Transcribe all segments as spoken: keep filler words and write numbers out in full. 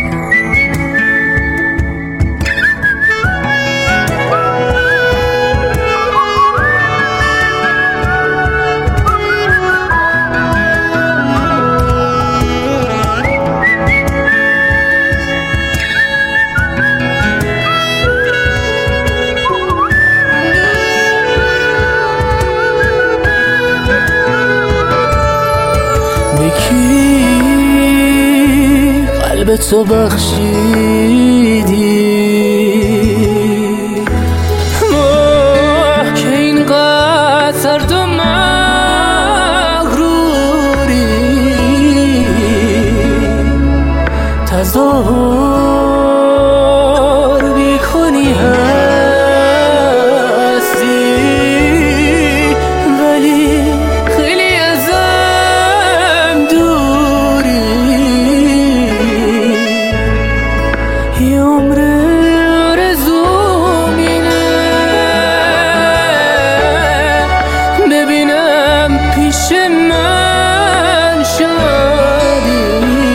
بکی قلب تو بخشیدی ما که اینقدر سرد و مغروری تظاهر بیکنی هستی ولی خیلی ازم دوری یه عمر آرزوم اینه ببینم پیش من شادی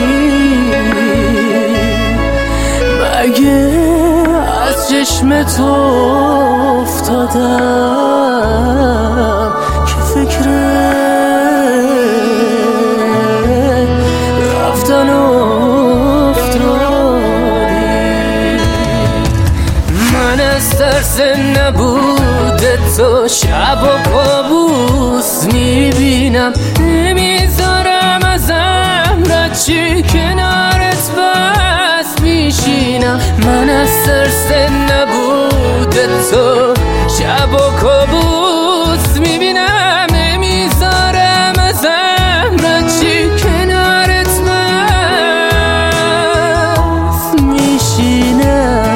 مگه از چشم تو افتادم که فکر رفتن افتادی من از ترس نبود تو شب و کابوس میبینم نمیذارم ازم رد چی کنارت بس میشینم من از ترس نبود تو شب و کابوس میبینم نمیذارم ازم رد چی کنارت بس میشینم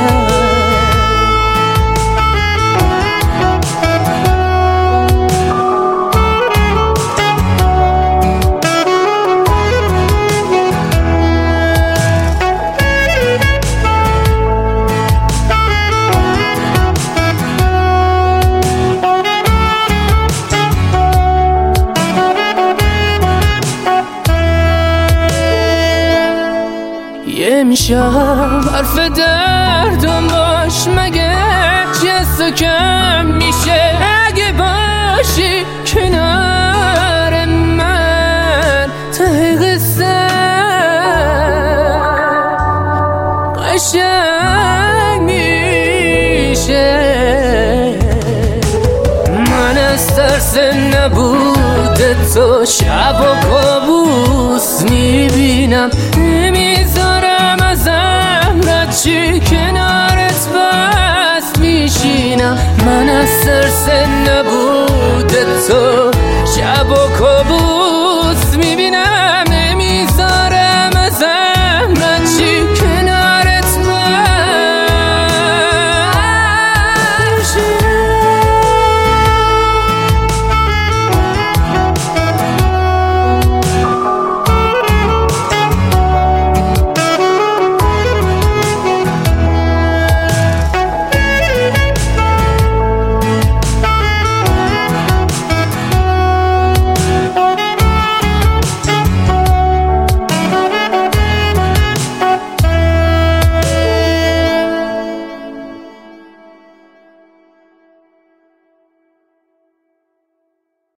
امشب حرف دردم باش مگه جست و کم میشه اگه باشی کنار من ته قصه قشنگ میشه من از ترس نبود تو شب و کابوس میبینم نمیذارم ازم رد چی کنارت بس میشینم من از ترس نبود تو